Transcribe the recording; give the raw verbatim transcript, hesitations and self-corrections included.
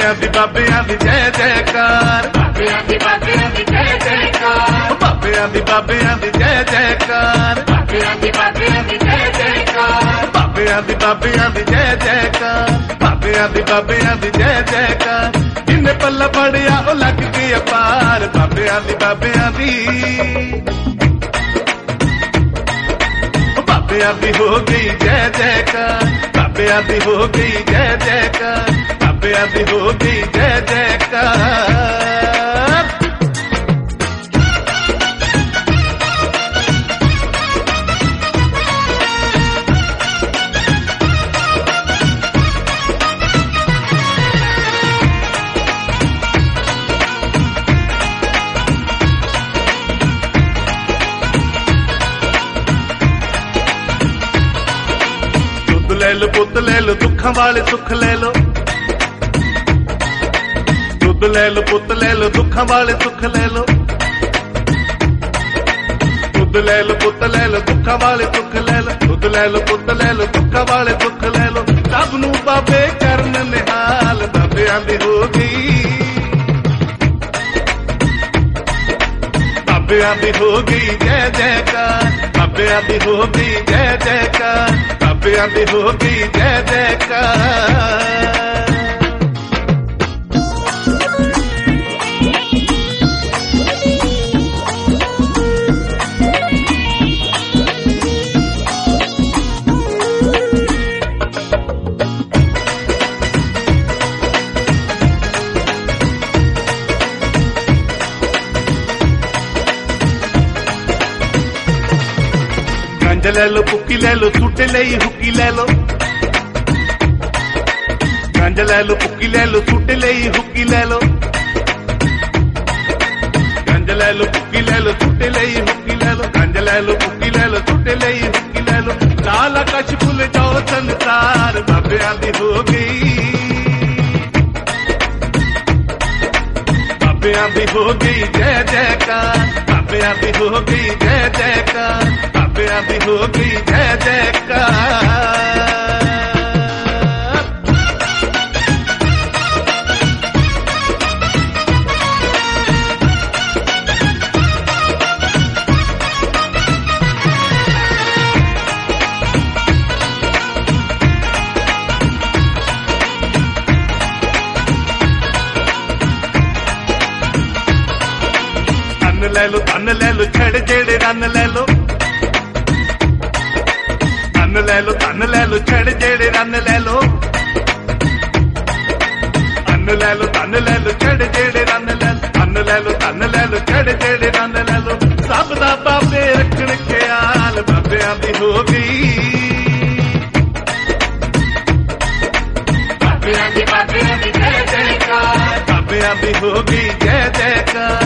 बाबियां दी बाबियां दी जय जयकार, बाबियां दी बाबियां दी जय जयकार, बाबियां दी बाबियां दी जय जयकार, बाबियां दी बाबियां दी जय जयकार, बाबियां दी बाबियां दी जय जयकार, बाबियां दी बाबियां दी जय जयकार। जिन्हें पल्ला पड़िया ओ लग गई अपार, बाबियां दी बाबियां दी, बाबियां दी हो गई जय जयकार, बाबियां दी हो गई जय जयकार, बाबियां दी हो गई जय जयकार। ले लो पुत ले लो दुखों वाले सुख ले लो, दुध ले लो पुत ले लो दुखों वाले सुख ले लो, दुध ले लो पुत ले लो दुखों वाले सुख ले लो, दुध ले लो पुत ले लो दुखों वाले सुख ले लो। सब नू बाबे करन निहाल, बाबियां दी हो गई, बाबियां दी हो गई जय जयकार, बाबियां दी हो गई जय जयकार, बाबियां दी हो गई जय जयकार। गंज ले लो पुक्की ले लो सूटे ले हुक्की ले लो, गंज ले लो पुक्की ले लो सूटे ले हुक्की ले लो, गंज ले लो पुक्की ले लो सूटे ले हुक्की ले लो, गंज ले लो पुक्की ले लो सूटे ले हुक्की ले लो। लाल आकाश भूल जाओ संसार, बाबियां दी हो गई, बाबियां दी हो गई जय जयकार, बाबियां दी हो गई जय जयकार, बाबियां दी हो गई जय जयकार। अन्न ले लो धन ले लो छड़ जेड़े रन ले लो, अन्न ले लो धन ले लो छड़ जेड़े रन ले लो, अन्न ले लो धन ले लो छड़ जेड़े रन ले लो, अन्न ले लो धन ले लो छड़ जेड़े रन ले लो। सब दा बाबे रखण ख्याल, बाबियां दी हो गई, बाबियां दी बाबियां दी जय जयकार, बाबियां दी हो गई जय जयकार,